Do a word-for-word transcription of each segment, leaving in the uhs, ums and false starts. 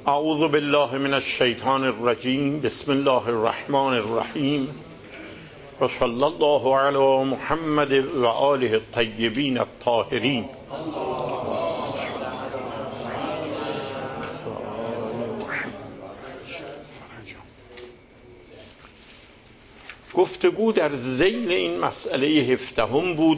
اعوذ بالله من الشیطان الرجیم. بسم الله الرحمن الرحیم و صلی الله علی محمد و آله الطیبین الطاهرین. گفتگو در ذیل این مسئله هفدهم بود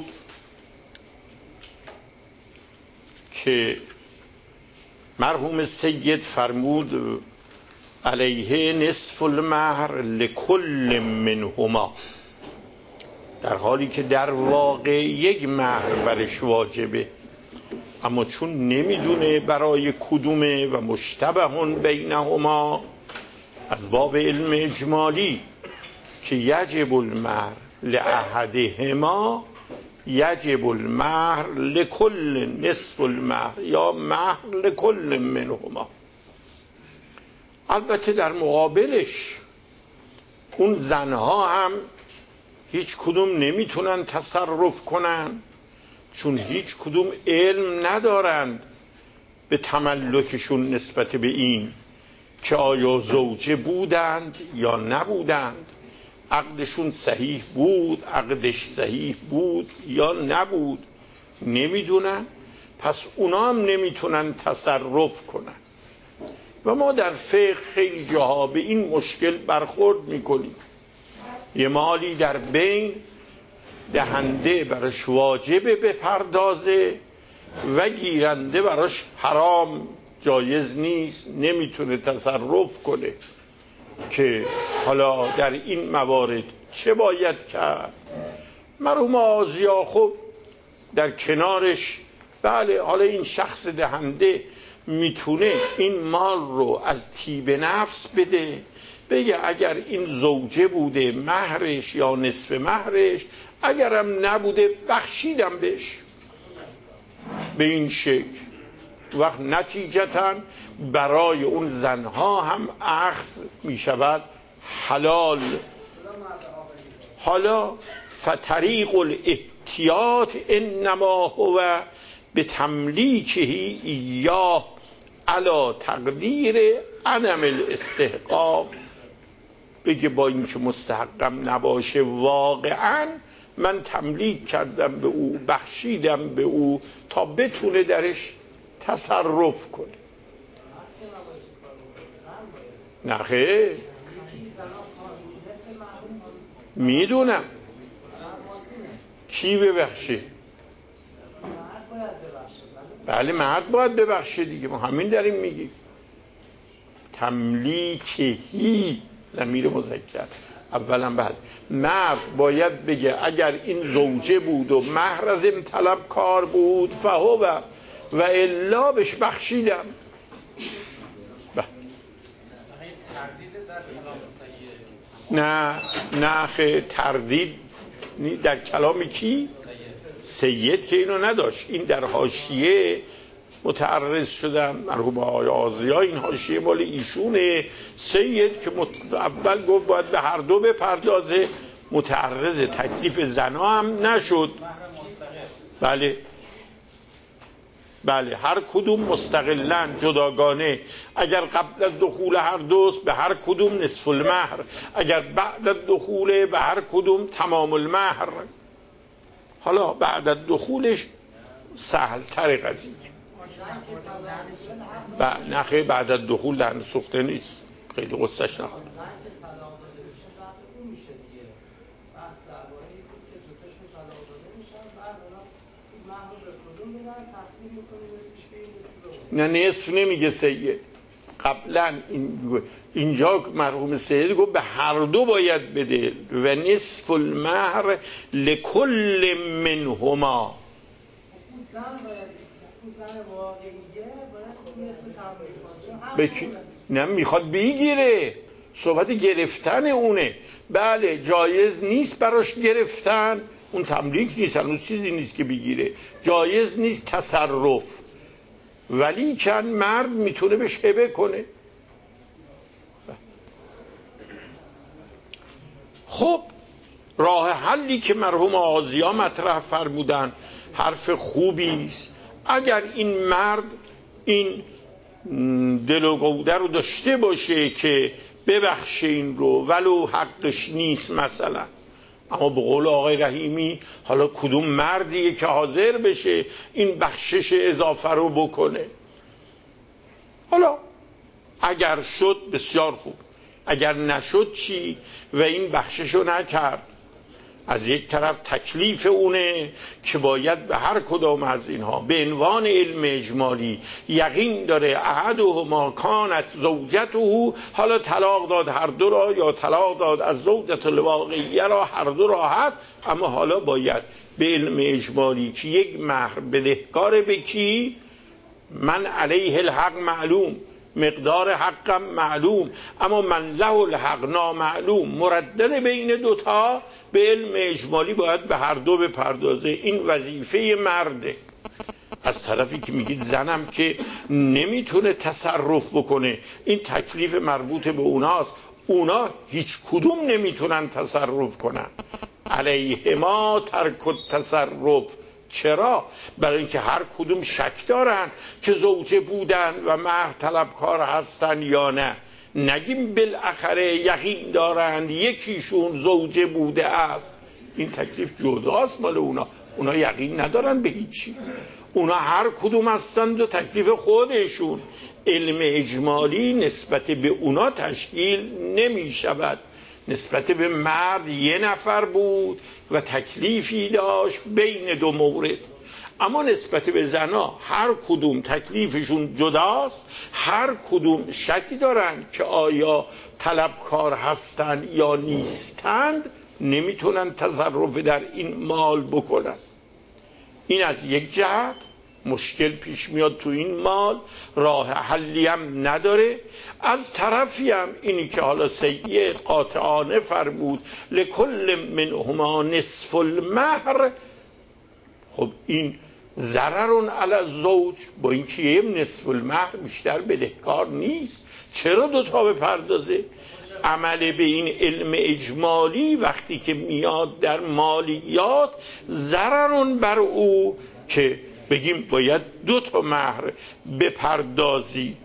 که مرحوم سید فرمود علیه نصف المهر لکل منهما، در حالی که در واقع یک مهر برش واجبه، اما چون نمیدونه برای کدومه و مشتبه بینهما، از باب علم اجمالی که یجب المهر لأحدهما یجب المهر لکل نصف المهر یا مهر لکل منهما. البته در مقابلش اون زنها هم هیچ کدوم نمیتونن تصرف کنن، چون هیچ کدوم علم ندارند به تملکشون نسبت به این که آیا زوجه بودند یا نبودند، عقدشون صحیح بود، عقدش صحیح بود یا نبود، نمیدونن. پس اونا هم نمیتونن تصرف کنن و ما در فقه خیلی جاها به این مشکل برخورد میکنیم. یه مالی در بین دهنده براش واجبه بپردازه و گیرنده براش حرام جایز نیست، نمیتونه تصرف کنه، که حالا در این موارد چه باید کرد؟ مرحوم آزیا خب در کنارش، بله حالا این شخص دهنده میتونه این مال رو از طیب نفس بده، بگه اگر این زوجه بوده مهرش یا نصف مهرش، اگرم نبوده بخشیدم بهش. به این شکل وقت نتیجتاً برای اون زنها هم اخذ می شود حلال. حالا فطریق الاحتیاط انما هو به تملیکه ایاه علی تقدیر عدم الاستحقاق، بگه با اینکه مستحقم نباشه واقعاً من تملیک کردم به او، بخشیدم به او تا بتونه درش تصرف کنه. نخیر میدونم کی ببخشه؟ بله مرد باید ببخشه دیگه، ما همین داریم میگیم. تملیکهی ضمیر مذکر اولا، بعد مرد باید بگه اگر این زوجه بود و مهر از این طلب کار بود فهو و الا بهش بخشیدم. نه نه خیلی تردید در کلام کی؟ سید که اینو نداشت. این در حاشیه متعرض شدن مرحوم آقای آزیا، این حاشیه مال ایشونه. سید که اول گفت باید به هر دو بپردازه، متعرض تکلیف زنا هم نشد. بله بله هر کدوم مستقلاً جداگانه، اگر قبل از دخول هر دوست به هر کدوم نصف المهر، اگر بعد از دخول به هر کدوم تمام المهر. حالا بعد از دخولش سهل تر قضیه و نخه بعد از دخول دهن سوخته نیست، خیلی قصهش نخواد. نه نصف نمیگه سید، قبلا این اینجا مرحوم سید گفت به هر دو باید بده و نصف المهر لکل منهما. بکی نه میخواد بگیره، صحبت گرفتن اونه. بله جایز نیست براش گرفتن، اون تملیک نیست، اون چیزی نیست که بگیره، جایز نیست تصرف، ولی چند مرد میتونه بهش هبه کنه. خب راه حلی که مرحوم آزیا مطرح فرمودن حرف خوبی است. اگر این مرد این دل و گوده رو داشته باشه که ببخشه این رو ولو حقش نیست مثلا. اما به قول آقای رحیمی حالا کدوم مردیه که حاضر بشه این بخشش اضافه رو بکنه؟ حالا اگر شد بسیار خوب، اگر نشد چی؟ و این بخشش رو نکرد، از یک طرف تکلیف اونه که باید به هر کدام از اینها به عنوان علم اجمالی یقین داره احدهما کانت زوجته، حالا طلاق داد هر دو را یا طلاق داد از زوجت الواقعیه را هر دو راحت، اما حالا باید به علم اجمالی که یک مهر بدهکار به کی؟ من علیه الحق معلوم، مقدار حقم معلوم، اما من له الحق نامعلوم، مردد بین دوتا، به علم اجمالی باید به هر دو بپردازه. این وظیفه مرده. از طرفی که میگید زنم که نمیتونه تصرف بکنه، این تکلیف مربوط به اوناست، اونا هیچ کدوم نمیتونن تصرف کنن. علیه ما ترک التصرف. چرا؟ برای اینکه هر کدوم شک دارن که زوجه بودن و مهر طلبکار هستن یا نه. نگیم بالاخره یقین دارند یکیشون زوجه بوده است، این تکلیف جداست مال اونا. اونا یقین ندارن به هیچی، اونا هر کدوم هستند و تکلیف خودشون. علم اجمالی نسبت به اونا تشکیل نمی شود. نسبت به مرد یه نفر بود و تکلیفی داشت بین دو مورد، اما نسبت به زنا هر کدوم تکلیفشون جداست، هر کدوم شکی دارن که آیا طلبکار هستند یا نیستند، نمیتونن تصرف در این مال بکنن. این از یک جهت مشکل پیش میاد تو این مال، راه حلی هم نداره. از طرفی هم اینی که حالا سید قاطعانه فرمود لکل منهما نصف المهر، خب این ضررون علی الزوج، با این که نصف المهر بیشتر بدهکار نیست، چرا دوتا بپردازه؟ عمل به این علم اجمالی وقتی که میاد در مالیات ضررون بر او که بگیم باید دو تا مهر بپردازی،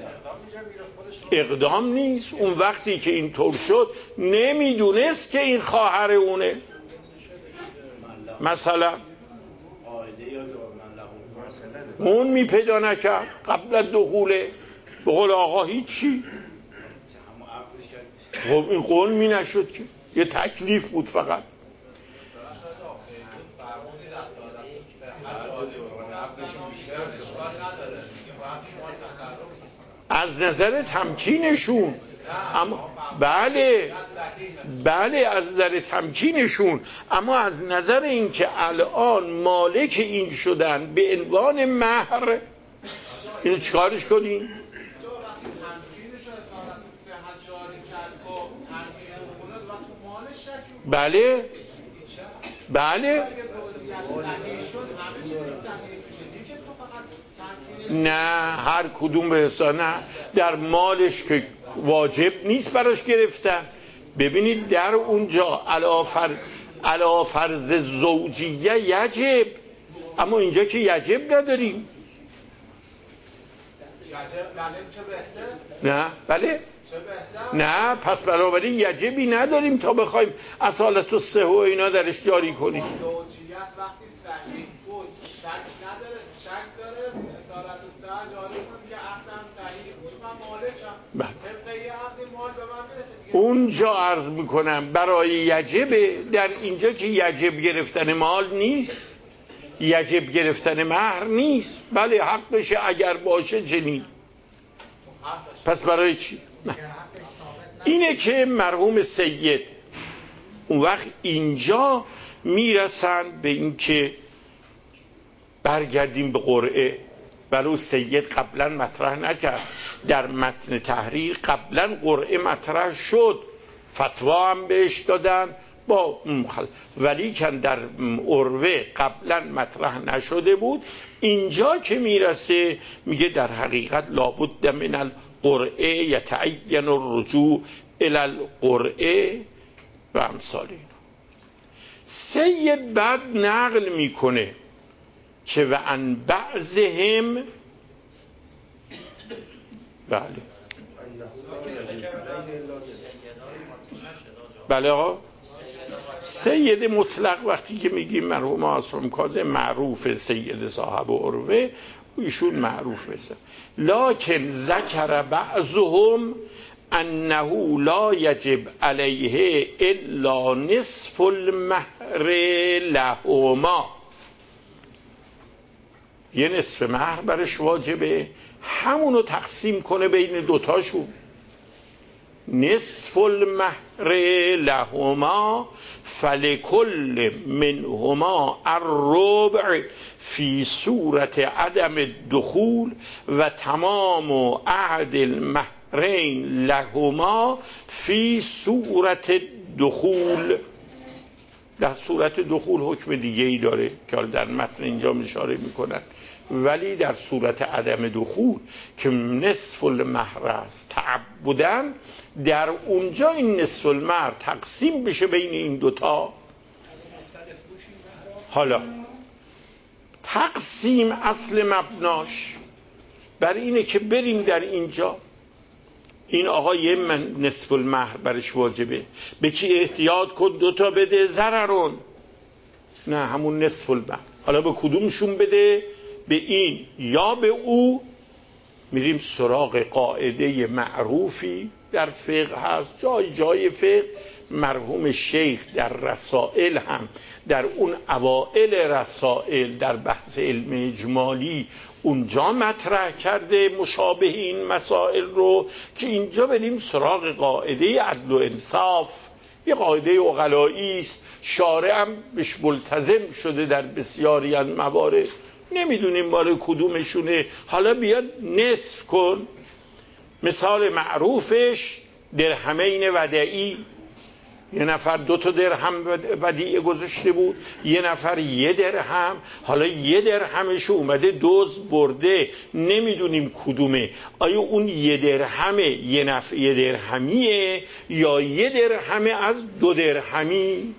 اقدام نیست. اون وقتی که این طور شد نمیدونست که این خواهر اونه، مثلا اون میپیدا نکرد قبل دخوله، به قول آقا هیچی، خب این قول می نشد که یه تکلیف بود فقط. از نظر تمکینشون، اما بله بله از نظر تمکینشون، اما از نظر این که الان مالک این شدن به عنوان مهر، اینو چیکارش کنیم؟ بله بله نه، هر کدوم به حساب، نه در مالش که واجب نیست براش گرفتن. ببینید در اونجا علی فرض زوجیه یجب، اما اینجا که یجب نداریم. نه بله نه، پس بنابراین یجبی نداریم تا بخوایم اصالت الصحه و اینا درش جاری کنیم. اونجا عرض میکنم برای یجبه، در اینجا که یجب گرفتن مال نیست، یجب گرفتن مهر نیست. بله حقشه اگر باشه چنین، پس برای چی؟ نه. اینه که مرحوم سید اون وقت اینجا میرسند به این که برگردیم به قرعه. ولو سید قبلا مطرح نکرد، در متن تحریر قبلا قرعه مطرح شد، فتوا هم بهش دادن با مخل... ولی که در عروه قبلا مطرح نشده بود. اینجا که میرسه میگه در حقیقت لابد من القرعه یتعین الرجوع الی القرعه و امثال اینا. سید بعد نقل میکنه که و ان بعضهم بله بله آقا سید مطلق وقتی که میگیم مرحوم عاصم کاظم معروف سید صاحب عروه ایشون معروف بسه، لکن ذکر بعضهم انه لا یجب علیه الا نصف المهر لهما، یه نصف مهر برش واجبه، همونو تقسیم کنه بین دوتاشون. نصف المهر لهما فلکل منهما الربع فی صورت عدم الدخول و تمام عهد المهرین لهما فی صورت دخول. در صورت دخول حکم دیگه ای داره که در متن اینجا اشاره میکنن، ولی در صورت عدم دخول که نصف المهر است تعبدن، در اونجا این نصف المهر تقسیم بشه بین این دوتا. حالا تقسیم اصل مبناش بر اینه که بریم در اینجا این آقا یه من نصف المهر برش واجبه، به کی احتیاط کن دوتا بده ضررون، نه همون نصف المهر. حالا به کدومشون بده؟ به این یا به او. میریم سراغ قاعده معروفی در فقه هست، جای جای فقه مرحوم شیخ در رسائل هم در اون اوائل رسائل در بحث علم اجمالی اونجا مطرح کرده مشابه این مسائل رو، که اینجا بریم سراغ قاعده عدل و انصاف. یه قاعده عقلایی است، شارع هم بهش ملتزم شده در بسیاری از موارد، نمیدونیم مال کدومشونه. حالا بیاد نصف کن. مثال معروفش درهمین ودعی، یه نفر دو تا درهم ودیعه گذاشته بود، یه نفر یه درهم، حالا یه درهمش اومده دوز برده، نمیدونیم کدومه، آیا اون یه درهمه یه نفر یه درهمیه یا یه درهمه از دو درهمی؟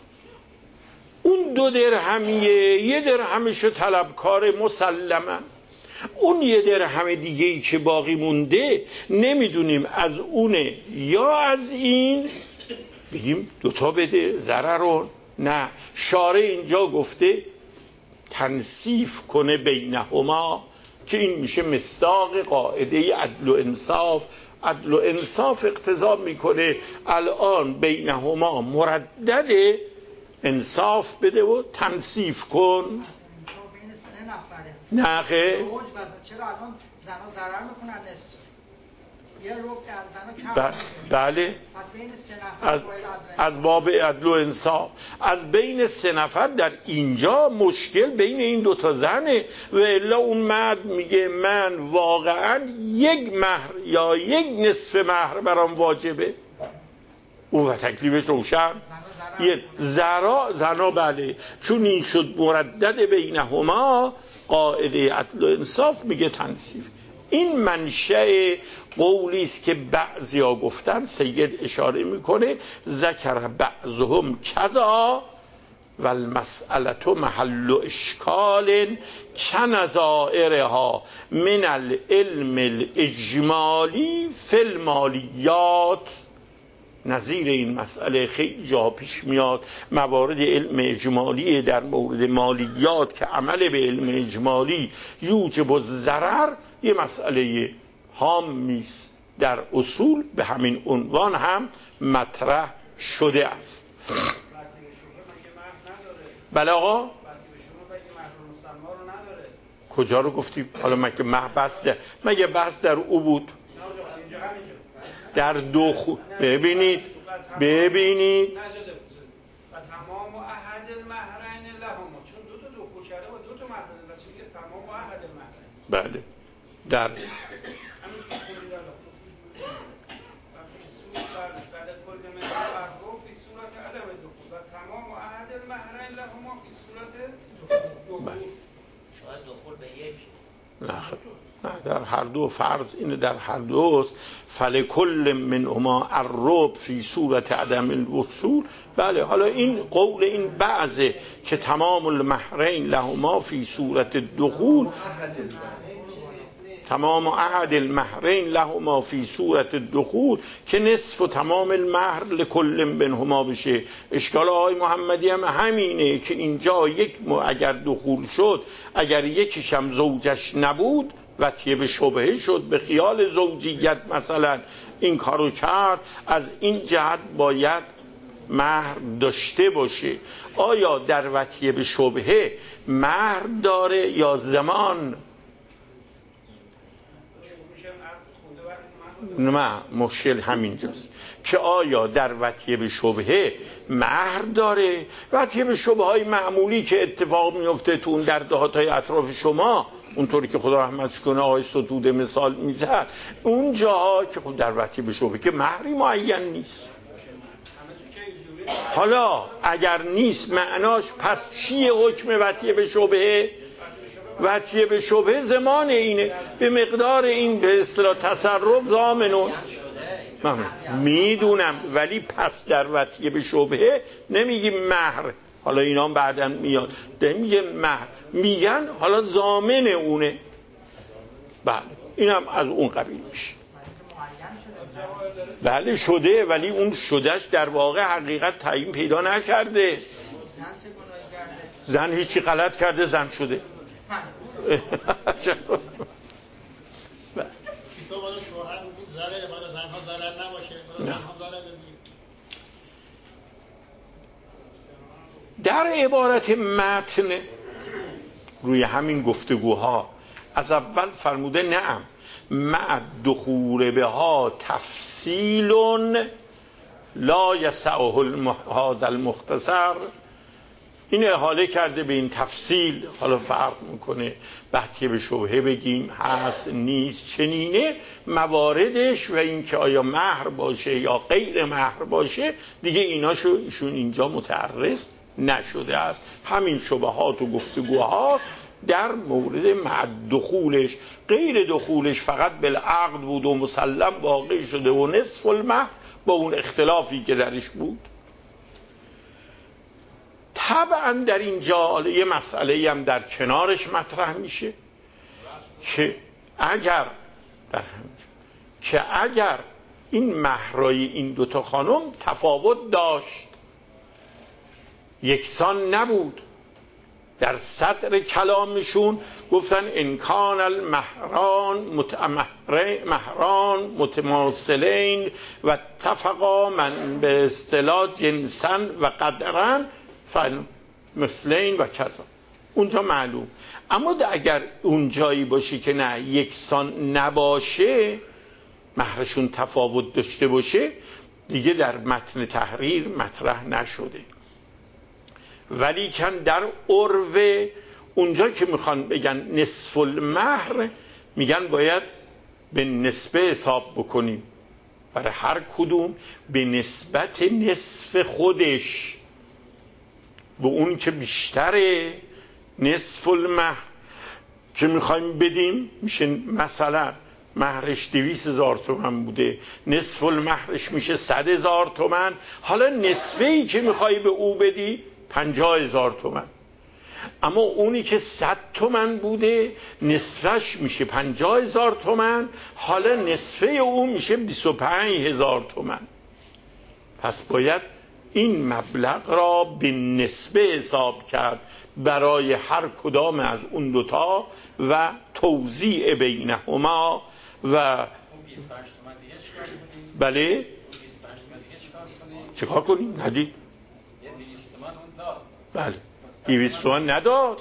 اون دو درهمیه، یه درهمشو طلبکار مسلما، اون یه درهم دیگه ای که باقی مونده نمیدونیم از اونه یا از این، بگیم دوتا بده ضررون. نه، شارع اینجا گفته تنصیف کنه بینهما، که این میشه مصداق قاعده عدل و انصاف. عدل و انصاف اقتضا میکنه الان بینهما مردد انصاف بده و تنصیف کن. بین سه نفره نه خیر، چرا الان زنا ضرر میکنن نصف یه ربع از زنا کم؟ بله، از بین سه نفر از, از باب عدل و انصاف، از بین سه نفر در اینجا مشکل بین این دوتا زنه، و الا اون مرد میگه من واقعا یک مهر یا یک نصف مهر برام واجبه، اون تکلیفش روشن. یه زرا زنا بله، چون این شد مردد بینهما، قاعده عدل و انصاف میگه تنصیف. این منشأ قولی است که بعضیا گفتن، سید اشاره میکنه ذکر بعضهم کذا و المسئله محل اشکال کنظائرها من العلم الاجمالی فی المالیات. نظیر این مسئله خیلی جا پیش میاد، موارد علم اجمالی در مورد مالیات که عمل به علم اجمالی یوجب الضرر یه مسئله هامی است در اصول، به همین عنوان هم مطرح شده است. بله آقا، کجا رو گفتیم؟ حالا مگه بحث در مگه بحث در او بود؟ در دو خو... ببینید ببینید و تمام و احد المهرین لهما، چون دو تا دخول کرده با دو تا مهرین واسه میگه تمام و احد المهرین. بله، در همین که خوندید الان و فی صورت بله کل من الارو فی صورت عدم دخول و تمام و احد المهرین لهما فی صورت دخول. شاید دخول به یک نه نه، در هر دو فرض اینه، در هر دوست فلکل منهما الربع فی صورت عدم الوصول. بله، حالا این قول این بعضه که تمام المهرین لهما فی صورت دخول. تمام عهد المهرین لهما فی صورت دخول که نصف و تمام المهر لکل منهما بشه. اشکال آقای محمدی هم همینه که اینجا یک اگر دخول شد، اگر یکیش هم زوجش نبود وطیه به شبهه شد، به خیال زوجیت مثلا این کارو کرد، از این جهت باید مهر داشته باشه. آیا در وطیه به شبهه مهر داره یا زمان؟ نه، مشکل همینجاست که آیا در وطیه به شبهه مهر داره. وطیه به شبهه های معمولی که اتفاق میفته تو اون در دهاتای اطراف شما، اونطوری که خدا رحمتش کنه آقای ستوده مثال میزد، اون جاها که خود در وطیه به شبهه که مهری معین نیست. حالا اگر نیست معناش پس چیه حکم وطیه به شبهه؟ وطیه به شبهه زمان اینه، به مقدار این به اصطلاح تصرف ضامنون. میدونم، ولی پس در وطیه به شبهه نمیگیم مهر. حالا اینا بعداً میاد نمیگه مهر، میگن حالا ضامن اونه. بله اینم از اون قبیل میشه. بله شده، ولی اون شدهش در واقع حقیقت تعیین پیدا نکرده. زن هیچی غلط کرده، زن شده. چطور بالا شوهر بود ضرر، بالا زنها ضرر نباشه، بالا زنها ضرر دیگه. در عبارت متن روی همین گفتگوها از اول فرموده نعم مع دخول بها تفصیل لا یسعه هذا المختصر. این احاله کرده به این تفصیل. حالا فرق میکنه وطیه به شبهه بگیم هست نیست چنینه مواردش و این که آیا مهر باشه یا غیر مهر باشه دیگه ایناشو ایشون اینجا متعرض نشده است. همین شبهات و گفتگوهاست در مورد مع دخولش. غیر دخولش فقط بالعقد بود و مسلم واقع شده و نصف المهر با اون اختلافی که درش بود. طبعا در اینجا یه مسئله هم در کنارش مطرح میشه که اگر در همینجا که اگر این مهرای این دوتا خانم تفاوت داشت، یکسان نبود، در صدر کلامشون گفتن انکان المهران مهران متماثلین و اتفقا من به اصطلاح جنسا و قدرن مثلین و کذا، اونجا معلوم. اما اگر اونجایی باشه که نه یکسان نباشه، مهرشون تفاوت داشته باشه، دیگه در متن تحریر مطرح نشده. ولی کن در عرف اونجا که میخوان بگن نصف المهر، میگن باید به نسبه حساب بکنیم برای هر کدوم به نسبت نصف خودش، به اون که بیشتره. نصف المهر که میخوایم بدیم میشه مثلا مهرش دویست هزار تومن بوده، نصف المهرش میشه صد هزار تومن. حالا نصفه ای که میخوای به او بدی پنجاه هزار تومن، اما اونی که صد تومن بوده نصفش میشه پنجاه هزار تومن، حالا نصفه او میشه بیست و پنج هزار تومن. پس باید این مبلغ را به نسبه حساب کرد برای هر کدام از اون دوتا و توزیع بینهما. و بله چیکار کنیم؟ ندید. بله دویست تومن نداد،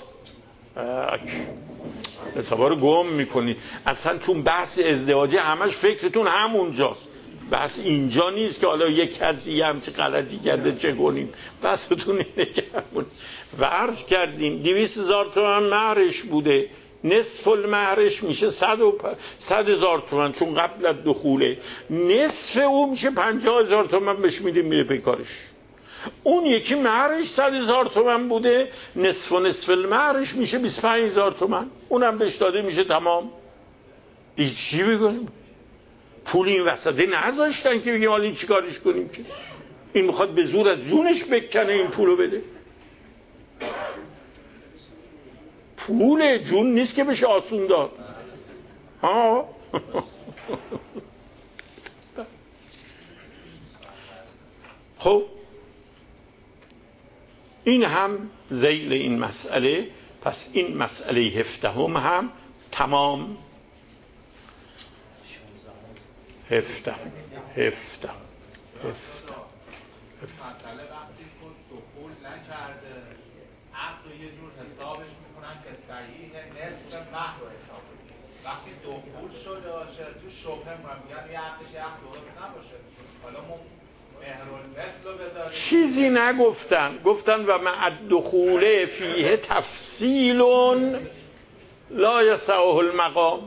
حسابا رو گم میکنید. اصلا چون بحث ازدواجی همش فکرتون همونجاست، بحث اینجا نیست که حالا یک کسی همچه غلطی کرده چه کنیم. بحثتون اینه که همون و عرض کردیم دویست هزار تومن مهرش بوده، نصف المهرش میشه صد هزار تومن چون قبل از دخوله، نصف او میشه پنجاه هزار تومن بهش میده میره پی کارش. اون یکی مهرش صد هزار تومن بوده، نصف و نصف المهرش میشه بیست و پنج هزار تومن، اونم بهش داده میشه تمام. دیگه چی بگنیم؟ پول این وسطه نذاشتن که بگیم حالا این چی کارش کنیم که این میخواد به زور از جونش بکنه این پولو بده. پول جون نیست که بشه آسون داد. ها خب این هم ذیل این مسئله. پس این مسئله هفدهم هم تمام. هفدهم هفدهم هفدهم مسئله وقتی که دخول نکرده عقد رو یه جور حسابش میکنن که صحیح نصف مهر رو حساب کنن. وقتی دخول شده باشه تو شبهه میگن یه عقدش یه عقد درست نباشه، حالا ما مهرالمثل رو بذاریم. چیزی نگفتن، گفتن و مع الدخول فیه تفصیل لا یسعه المقام.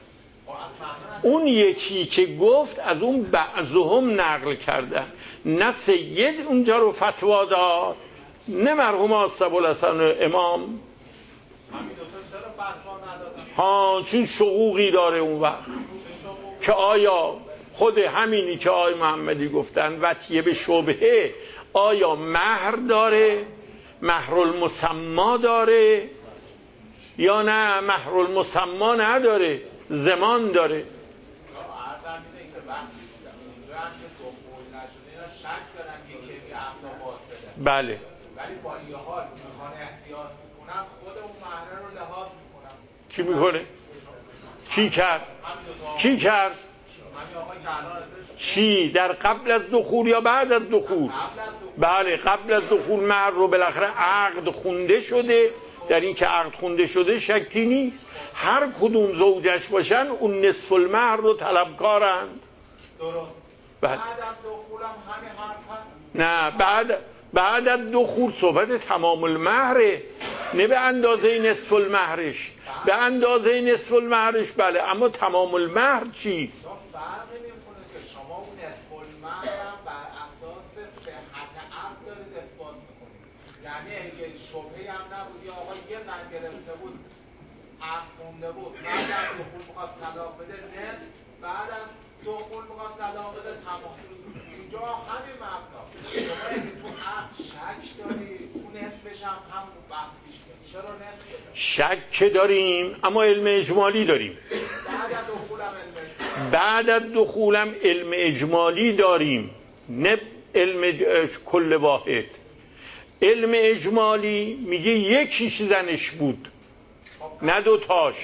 اون یکی که گفت از اون بعضهم نقل کردن، نه سید اونجا رو فتوا داد نه مرحوم آصف‌الحسن امام. همین دوتا چرا فتوا ندادن؟ ها چون شقوقی داره اون وقت که آیا خود همینی که آقای محمدی گفتن وطیه به شبهه آیا مهر داره، مهر المسما داره یا نه مهر المسما نداره، زمان داره. عرضم اینه که وقتی اونجا هم که دخول نشده اینا شک دارن یکی که عقد باطله. بله ولی با این حال میخوان احتیاط بکنن خود اون مهره رو لحاظ میکنن. کی میکنه؟ کی کرد؟ کی کرد؟ همین آقای که الان ازش چی؟ در قبل از دخول یا بعد از دخول؟ بله قبل از دخول مهر رو بالاخره عقد خونده شده. در این که عقد خونده شده شکی نیست. هر کدوم زوجش باشن اون نصف المهر رو طلبکارند. درست. بعد بعد از دخول هم همین حرف هست. نه بعد بعد از دخول صحبت تمام المهره، نه به اندازه نصف المهرش. به اندازه نصف المهرش بله، اما تمام المهر چی؟ فرقی نمی‌کنه که شما اون نصف المهر هم بر اساس صحت عقد دارید اثبات می‌کنید. یعنی اگه شبهه‌ای هم نبود یا آقا یه زن گرفته بود عقد خونده بود بعد از دخول می‌خواست طلاق بده نه، بعد از دخول می‌خواست طلاق بده تمام. اینجا همین مبنا. شما اگه تو عقد شک دارید اون نصفش هم همون وقت پیش میاد. چرا نصف بده؟ شک داریم اما علم اجمالی داریم. بعد از دخول هم علم اجمالی. بعد از دخولم علم اجمالی داریم نه علم کل واحد. علم اجمالی میگه یکیش زنش بود نه دوتاش.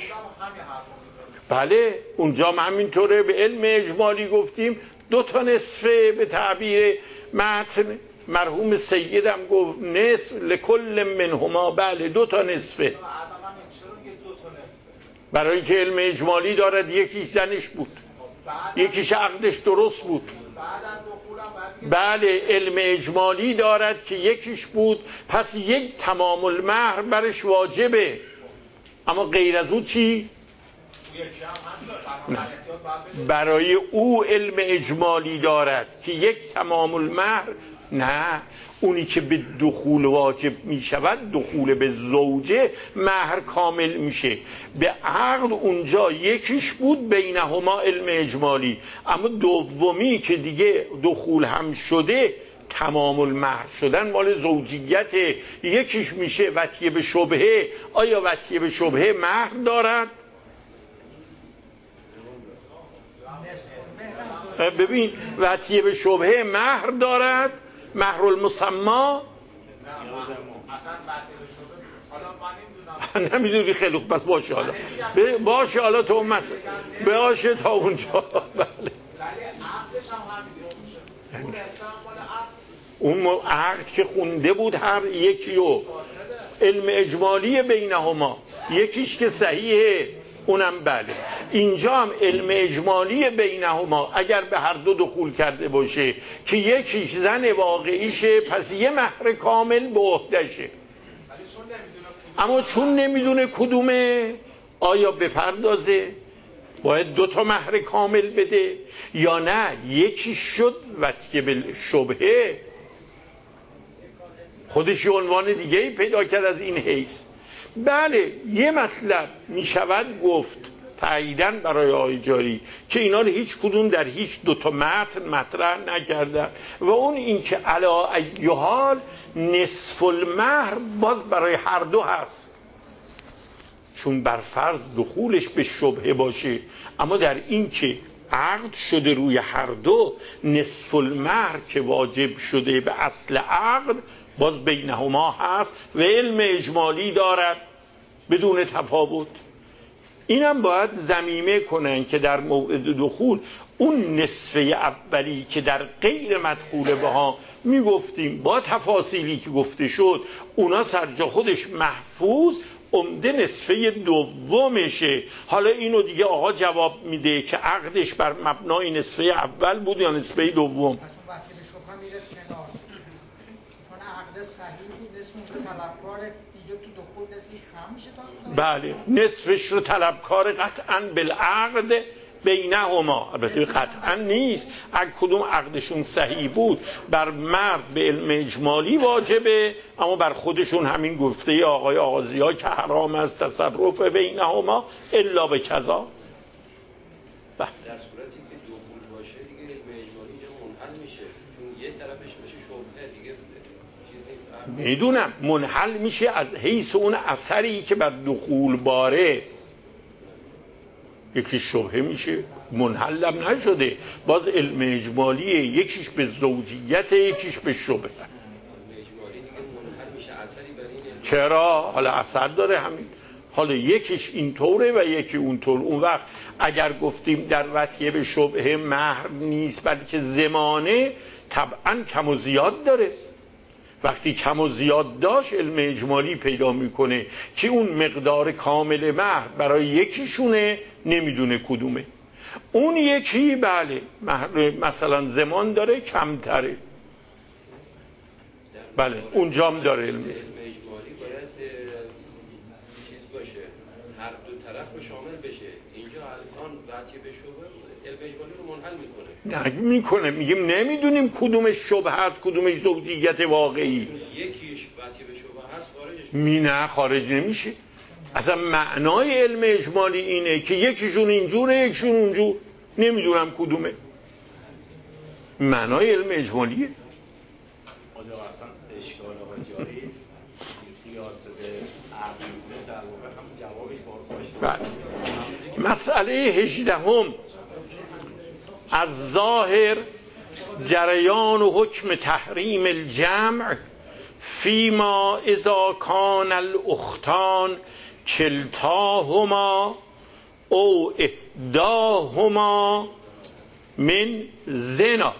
بله اونجا هم همینطوره. به علم اجمالی گفتیم دو تا نصفه. به تعبیر متن مرحوم سیدم گفت نصف لکل منهما. بله دو تا نصفه. برای اینکه علم اجمالی دارد یکیش زنش بود یکیش عقدش درست بود. بله علم اجمالی دارد که یکیش بود پس یک تمام المهر برش واجبه. اما غیر از او چی؟ نه. برای او علم اجمالی دارد که یک تمام المهر نه. اونی که به دخول واجب می شود دخول به زوجه مهر کامل میشه. به عقد اونجا یکیش بود بینهما علم اجمالی، اما دومی که دیگه دخول هم شده تمام المهر شدن مال زوجیت یکیش میشه وطیه به شبهه. آیا وطیه به شبهه مهر دارد؟ ببین وطیه به شبهه مهر دارد، مهر المسما نمیدونی. خیلی خوب پس باشه حالا باشه حالا تو مثلا باشه تا اونجا. بله اون عقد که خونده بود هر یکی و علم اجمالی بینهما یکیش که صحیحه اونم بله. اینجا هم علم اجمالی بینهما اگر به هر دو دخول کرده باشه که یکیش زن واقعیشه پس یه مهر کامل به عهده‌شه. اما چون نمیدونه کدومه آیا بپردازه باید دو تا مهر کامل بده یا نه یکی شد وطیه به شبهه خودش عنوان دیگه ای پیدا کرد از این حیث. بله یه مطلب می شود گفت تاییدن برای آقای جاری که اینا رو هیچ کدوم در هیچ دوتا متن مطرح نکردن و اون این که علا ایحال نصف المهر باز برای هر دو هست. چون بر فرض دخولش به شبهه باشه، اما در این که عقد شده روی هر دو، نصف المهر که واجب شده به اصل عقد باز بینهما هست و علم اجمالی دارد بدون تفاوت. اینم باید ضمیمه کنن که در موعد دخول اون نصفه اولی که در غیر مدخول بها میگفتیم با تفاصیلی که گفته شد اونا سرجا خودش محفوظ، عمده نصفه دومشه. حالا اینو دیگه آقا جواب میده که عقدش بر مبنای نصفه اول بود یا نصفه دوم. وقتی به شبهه میره کنار، چون عقد صحیح بود نصف اون طلبکار اینجا تو دخول نصفش کم میشه تا بله نصفش رو طلبکار قطعاً بالعقد بینهما، البته قطعا نیست، اگه کدوم عقدشون صحیح بود بر مرد به علم اجمالی واجبه، اما بر خودشون همین گفته آقای آغازی‌ها که حرام از تصرف بینهما الا به کذا. در صورتی که دخول باشه دیگه علم اجمالی اینجا منحل میشه، چون یه طرفش باشه شبهه دیگه چیز نیست. میدونم منحل میشه از حیث اون اثری که بر دخول باره، یکی شبهه میشه، منحلم نشده، باز علم اجمالیه، یکیش به زوجیت یکیش به شبهه. چرا؟ حالا اثر داره همین، حالا یکیش اینطوره و یکی اونطور. اون وقت اگر گفتیم در وطیه به شبهه مهر نیست بلکه زمانه، طبعا کم و زیاد داره. وقتی کم و زیاد داشت علم اجمالی پیدا میکنه که اون مقدار کامل مهر برای یکیشونه نمیدونه کدومه، اون یکی بله مثلا زمان داره کمتره، بله اونجام داره علم اجمالی باید چیز باشه، هر دو طرف رو شامل بشه. اینجا الان وطیه به شبهه علم اجمالی رو منحل میکنه، نه میکنه، میگیم نمیدونیم کدومش شبهه هست کدومش زوجیت واقعی. یکیش وطیه به شبهه هست خارجش می نه خارج نمیشه. اصلا معنای علم اجمالی اینه که یکیشون اینجوره یکیشون اونجور، نمیدونم کدومه. معنای علم اجمالیه. آیا اصلا اشکال آقای جاری قیاس به عقل در واقع هم جوابش باشه. مسئله هجدهم از ظاهر جریان و حکم تحریم الجمع فیما اذا کان الاختان کلتاهما او احداهما من زنا.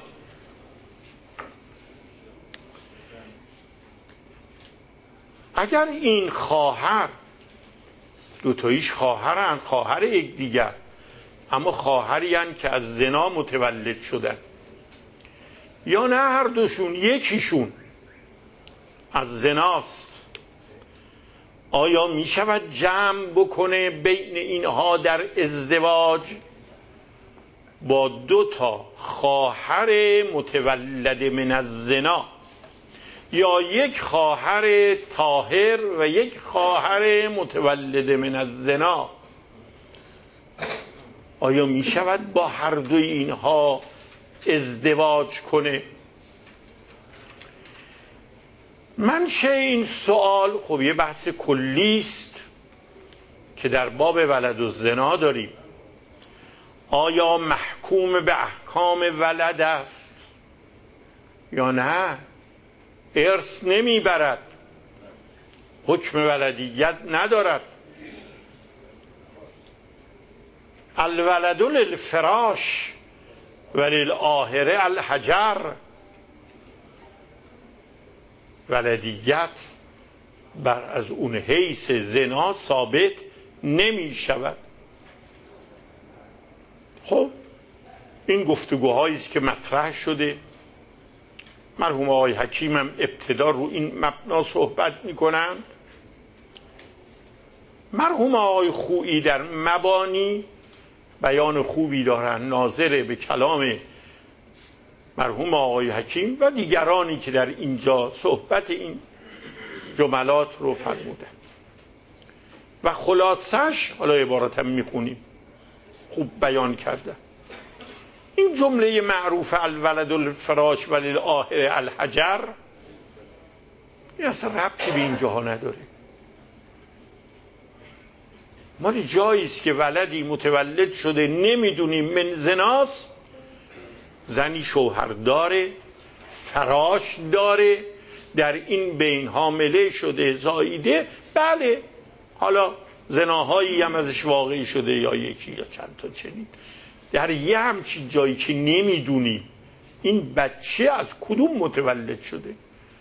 اگر این خواهر دوتاییش خواهرن، خواهر یک دیگر، اما خواهری هن که از زنا متولد شدن، یا نه هر دوشون یکیشون از زناست، آیا می شود جمع بکنه بین اینها در ازدواج با دو تا خواهر متولد من الزنا، یا یک خواهر طاهر و یک خواهر متولد من الزنا؟ آیا می شود با هر دوی اینها ازدواج کنه؟ منشأ این سوال خب یه بحث کلی است که در باب ولد و زنا داریم. آیا محکوم به احکام ولد است یا نه؟ ارث نمیبرد، حکم ولدیت ندارد. الولد للفراش وللآخره الحجر. ولدیت بر از اون حیث زنا ثابت نمی شود. خب این گفتگوهایی است که مطرح شده. مرحوم آقای حکیم هم ابتدا رو این مبنا صحبت می کنن. مرحوم آقای خویی در مبانی بیان خوبی دارن ناظر به کلام مرحوم آقای حکیم و دیگرانی که در اینجا صحبت این جملات رو فرمودن و خلاصش حالا عبارتم میخونیم، خوب بیان کردن. این جمله معروف الولد الفراش وللآخره الحجر این اصلا ربطی به اینجاها نداره. ما جایی است که ولدی متولد شده نمیدونیم من زناست، زنی شوهر داره، فراش داره، در این بین حامله شده، زاییده، بله حالا زناهایی هم ازش واقعی شده یا یکی یا چند تا چنین، در یه همچین جایی که نمیدونیم این بچه از کدوم متولد شده،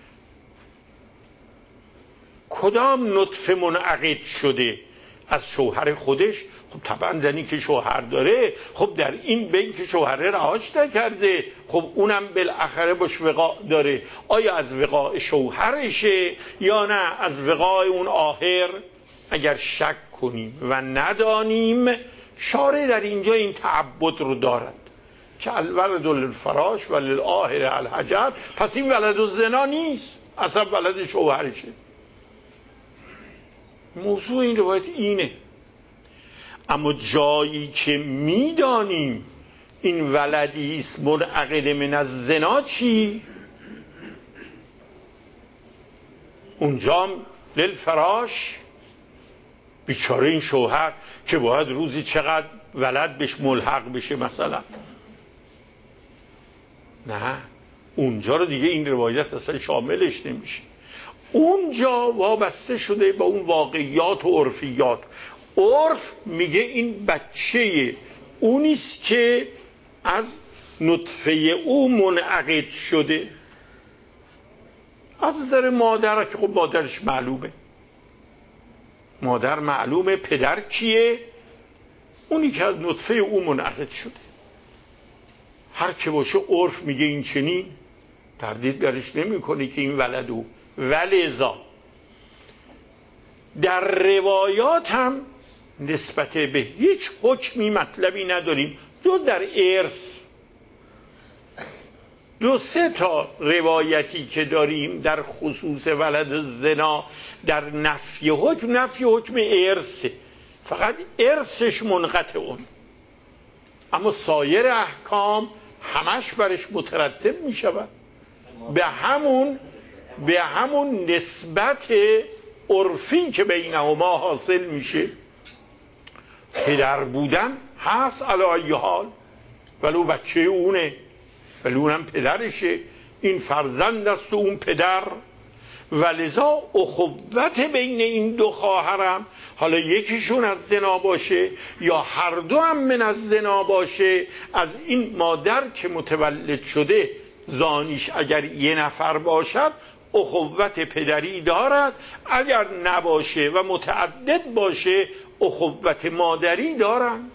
کدام نطفه منعقد شده، از شوهر خودش. خب طبعا زنی که شوهر داره، خب در این بین که شوهره رهاش نکرده، خب اونم بالاخره باش وقاع داره. آیا از وقاع شوهرشه یا نه از وقاع اون آخر؟ اگر شک کنیم و ندانیم، شارع در اینجا این تعبد رو دارد که الولد للفراش و للآخر الحجر، پس این ولد الزنا نیست، اصلا ولد شوهرشه. موضوع این روایت اینه. اما جایی که میدانیم این ولدی است منعقد من از زنا، چی؟ اونجا للفراش، بیچاره این شوهر که باید روزی چقدر ولد بهش ملحق بشه مثلا. نه، اونجا رو دیگه این روایت اصلا شاملش نمیشه. اونجا وابسته شده با اون واقعیات و عرفیات. عرف میگه این بچه اونیست که از نطفه او منعقد شده. از نظر مادر که خب مادرش معلومه، مادر معلومه، پدر کیه؟ اونی که از نطفه او منعقد شده. هر که باشه عرف میگه این چنین، تردید درش نمی کنی که این ولدو. ولذا در روایات هم نسبت به هیچ حکمی مطلبی نداریم جز در ارث. دو سه تا روایتی که داریم در خصوص ولد زنا در نفی حکم، نفی حکم ارثه، فقط ارثش منقطع اون، اما سایر احکام همش برش مترتب می شود به همون به همون نسبت عرفی که بینهما حاصل میشه. پدر بودن هست علی ای حال، ولو بچه اونه، ولو اونم پدرشه، این فرزند است و اون پدر. ولذا اخوت بین این دو خواهرم، حالا یکیشون از زنا باشه یا هر دو هم من از زنا باشه، از این مادر که متولد شده زانیش اگر یه نفر باشد اخوت پدری دارد، اگر نباشه و متعدد باشه اخوت مادری دارند.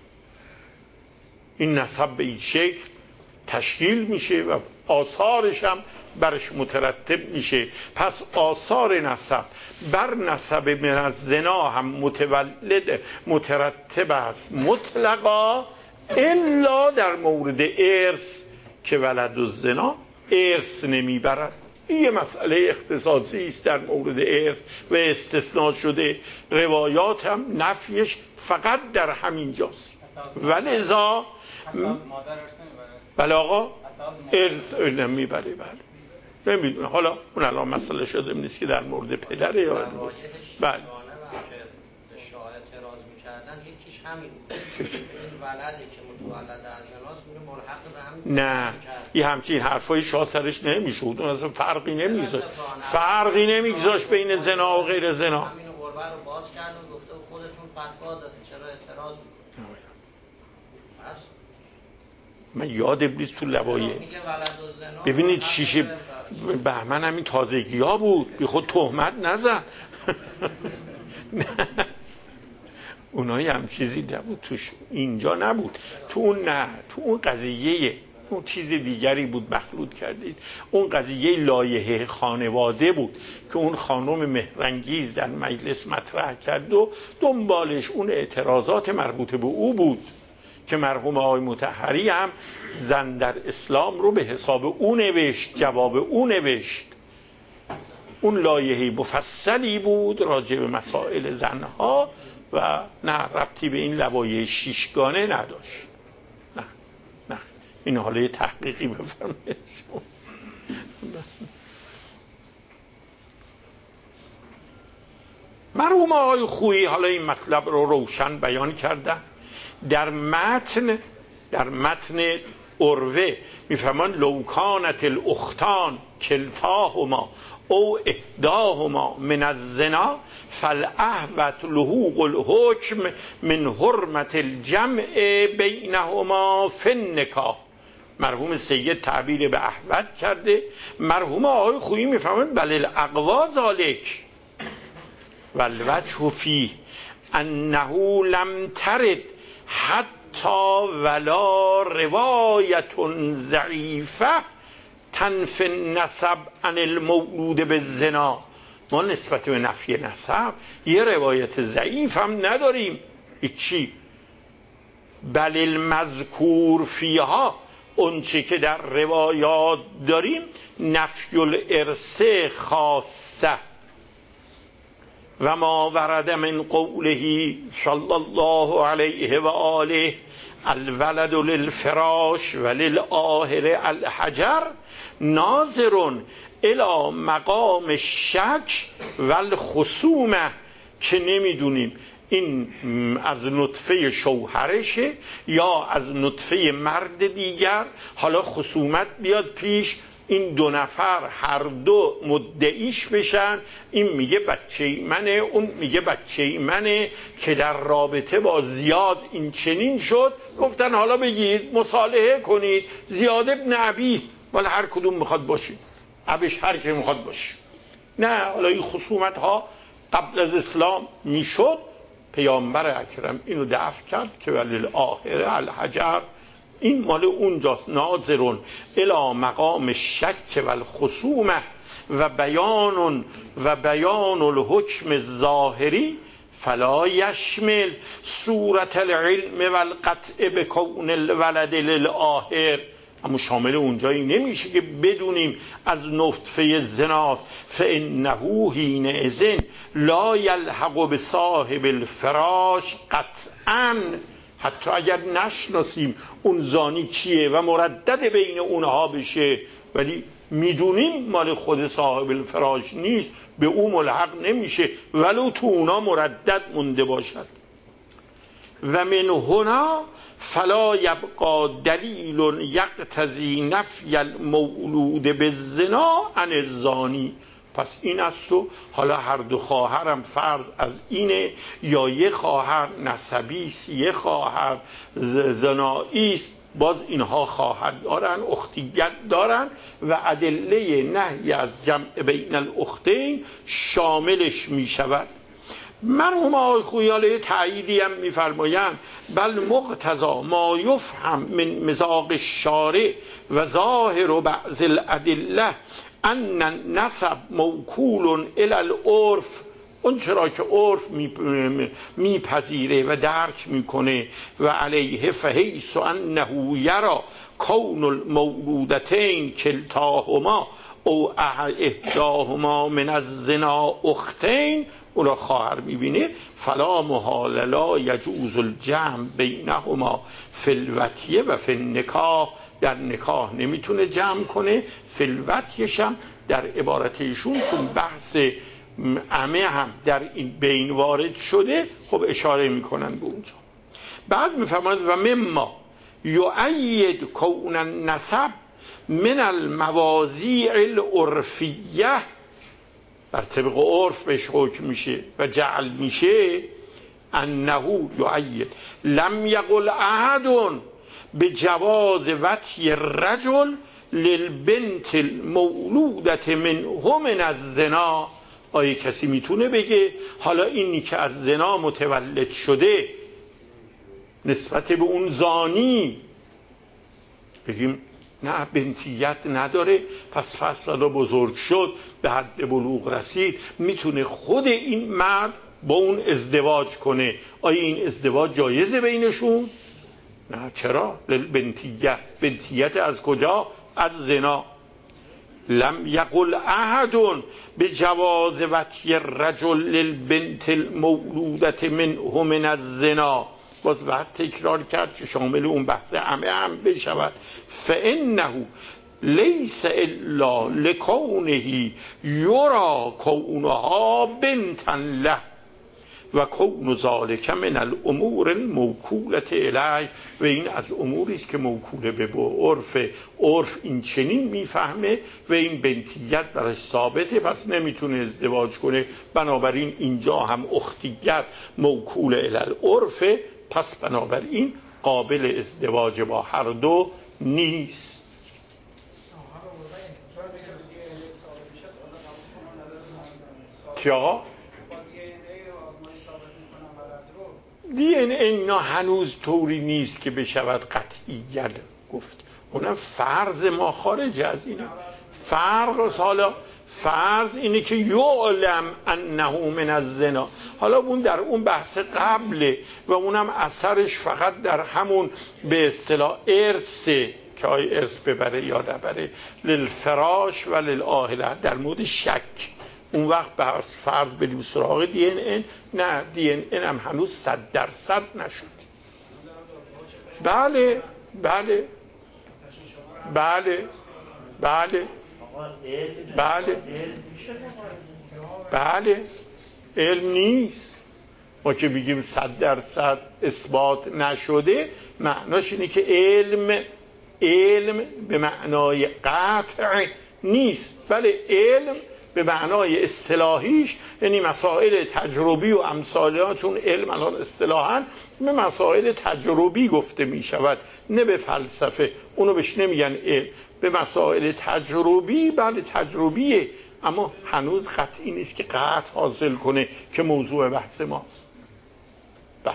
این نسب به این شکل تشکیل میشه و آثارش هم برش مترتب میشه. پس آثار نسب بر نسب من از زنا هم متولد مترتب است مطلقا، الا در مورد ارث که ولد الزنا ارث نمیبرد. این یه مسئله اختصاصی است در مورد ارث و استثناء شده. روایات هم نفیش فقط در همین جاست. ولذا بله آقا ارث نمیبره. بله نمیدونه، حالا اون الان مسئله شده نیست که در مورد پدره یا بله شاهد اعتراض می‌کردن یکیش همین بود این ولدی که متولد از زناست میگه ملحق به همین. نه یه همچین حرفای شاه سرش نمیشد، اون اصلا فرقی نمیذاشت، فرقی نمیگذاشت بین زنا و غیر زنا. همین قربه رو باز کردن و گفته خودتون فتوا دادید چرا اعتراض میکنید؟ بس من یاد ابلیس تو لبایه ببینید شیشه بهمن همین تازگی ها بود، بی خود تهمت نزن. اونایی هم چیزی نبود توش، اینجا نبود، تو اون نه، تو اون قضیه اون چیز دیگری بود مخلوط کردید. اون قضیه لایحه خانواده بود که اون خانم مهرانگیز در مجلس مطرح کرد و دنبالش اون اعتراضات مربوط به او بود که مرحوم آقای مطهری هم زن در اسلام رو به حساب او نوشت، جواب او نوشت. اون لایحه مفصلی بود راجع به مسائل زنها و نه ربطی به این لوایح شیشگانه نداشت. نه نه این حاله تحقیقی بفرمایید. مرحوم آقای خویی حالا این مطلب رو روشن بیان کردن در متن در متن عروه میفهمان لو کانت الاختان کلتاهما او احداهما من الزنا فالاحوط لحوق الحکم من حرمت الجمع بینهما فی النکاح. مرحوم سید تعبیر به احوط کرده، مرحوم آقای خویی میفهمند بله الاقوا ذالک والوجه فیه انه لم ترد حتی ولا روایت ضعیفه تنفی النسب عن المولود بالزنا. ما نسبت به نفی نسب یه روایت ضعیف هم نداریم هیچی. بل المذکور فیها، اون چی که در روایات داریم نفی الارث خاصه و ما ورد من قوله صلی الله علیه و آله الولد للفراش و للآهر الحجر ناظر الی مقام الشک و الخصومه، که نمیدونیم این از نطفه شوهرشه یا از نطفه مرد دیگر، حالا خصومت بیاد پیش، این دو نفر هر دو مدعیش بشن، این میگه بچه منه اون میگه بچه منه، که در رابطه با زیاد این چنین شد، گفتن حالا بگید مصالحه کنید زیاد ابن ابی، ولی هر کدوم میخواد باشید ابش هر که میخواد باشه. نه، حالا این خصومت ها قبل از اسلام میشد، پیامبر اکرم اینو دفع کرد که ولی آخر الحجر این مال اونجاست. ناظرون الی مقام شک و الخصومه و بیان و بیان الحکم الظاهری فلا یشمل صورت العلم و القطع بکون الولد للآهر، اما شامل اونجایی نمیشه که بدونیم از نطفه زناست. فانه حینئذ لا یلحق بصاحب الفراش قطعا، حتی اگر نشناسیم اون زانی کیه و مردد بین اونها بشه، ولی میدونیم مال خود صاحب الفراش نیست، به اون ملحق نمیشه ولو تو اونا مردد مونده باشد. و من هنا فلا یبقى دلیل یقتضی نفی المولود بالزنا عن الزانی. پس این است و حالا هر دو خواهرم فرض از اینه، یا یه خواهر نسبی است یه خواهر زنایی است، باز اینها خواهر دارن اختیت دارن و ادله نهی از جمع بین الاختین شاملش می شود. مرحوم آقای خویی تأییدی هم می‌فرمایند بل مقتضا ما یفهم من مذاق الشارع و ظاهر و بعض الادله ان النسب موکول الی العرف، اون چرا که عرف میپذیره و درک میکنه، و علیه فحیث انه یرا کون المولودتین کلتاهما او احداهما من الزنا اختین، اون را خواهر میبینه، فلا محال لا یجوز الجمع بینهما فی الوطیه و فی النکاح، در نکاح نمیتونه جمع کنه، فی الوطیش هم در عبارت ایشون چون بحث عمه هم در این بین وارد شده خب اشاره میکنن به اونجا. بعد میفرماید و مما یؤید کون النسب من المواضیع العرفیه، بر طبق عرف بهش حکم میشه و جعل میشه، انه یؤید لم یقل احد به جواز وطی الرجل للبنت المولودت منه من الزنا. آیا کسی میتونه بگه حالا اینی که از زنا متولد شده نسبت به اون زانی بگیم نه بنتیت نداره، پس فصل بزرگ شد به حد بلوغ رسید میتونه خود این مرد با اون ازدواج کنه، آیا این ازدواج جایزه بینشون؟ نه. چرا؟ بنتیت بنتیت از کجا؟ از زنا. لم یقل احد به جواز وطی الرجل للبنت المولودت منه من الزنا، باز بعد تکرار کرد که شامل اون بحث عمه هم بشود. فانه لیس الا لکونه یرا کونها بنتا له، و کون ذالک من الامور الموکولة الیه، و این از اموری است که موکوله به عرف. عرف این چنین میفهمه و این بنتیت برای ثابته، پس نمیتونه ازدواج کنه. بنابراین اینجا هم اختیت موکول الی العرف، پس بنابراین قابل ازدواج با هر دو نیست. چیا؟ دی این اینا هنوز طوری نیست که بشود قطعیت گفت. اونم فرض ما خارج از اینه. فرض حالا فرض اینه که یعلم انه من الزنا. حالا اون در اون بحث قبله و اونم اثرش فقط در همون به اصطلاح ارثه که آی ارث ببره یا نبره، للفراش و للآهله، در مورد شک. اون وقت بحث فرض بریم سراغ دی ان این. نه، دی ان این هم هنوز صد درصد نشد. بله بله بله بله بله بله علم نیست. ما که بگیم صد درصد اثبات نشده، معناش اینه که علم علم به معنای قطع نیست، ولی علم به معنای اصطلاحیش، یعنی مسائل تجربی و امثالها، چون علم الان اصطلاحاً به مسائل تجربی گفته می شود، نه به فلسفه. اونو بهش نمیگن علم، به مسائل تجربی. بله تجربیه، اما هنوز قطعی نیست که قطع حاصل کنه که موضوع بحث ماست. بله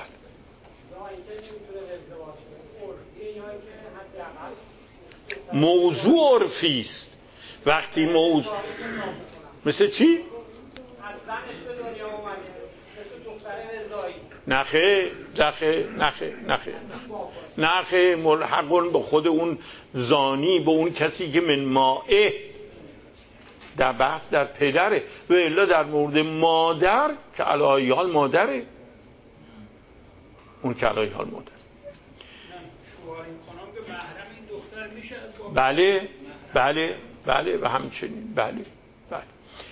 موضوع عرفی است. وقتی موضوع مثل چی؟ از زنش به دنیا اومده، مثل دختر رضایی. نخه نخه نخه نخه نخه ملحقون به خود اون زانی، به اون کسی که من مائه، در بحث در پدره، و الا در مورد مادر که علی حال مادره، اون که علی حال مادر. شوهر این خانم که محرم این دختر میشه از بابا. بله بله بله و همچنین بله بله.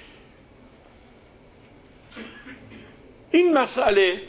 این مسئله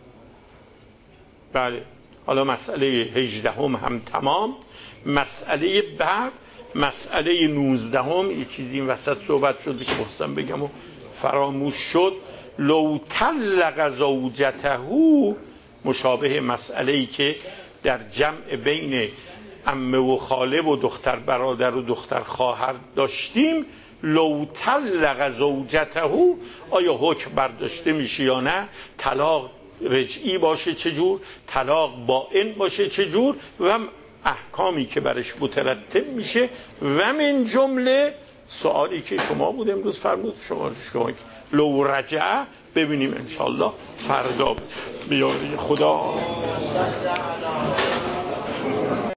بله. حالا مسئله هجدهم هم تمام. مسئله بعد مسئله نوزدهم یه چیزی این وسط صحبت شد که بخواستم بگم و فراموش شد. لو طلق زوجته، مشابه مسئله‌ای که در جمع بین عمه و خاله و دختر برادر و دختر خواهر داشتیم. لو طلق زوجته، آیا حکم برداشته میشه یا نه؟ طلاق رجعی باشه چجور، طلاق بائن باشه چجور، و احکامی که برش مترتب میشه. و من جمله سوالی که شما بود امروز فرمود شما شما لو رجع، ببینیم انشالله فردا بیاری خدا.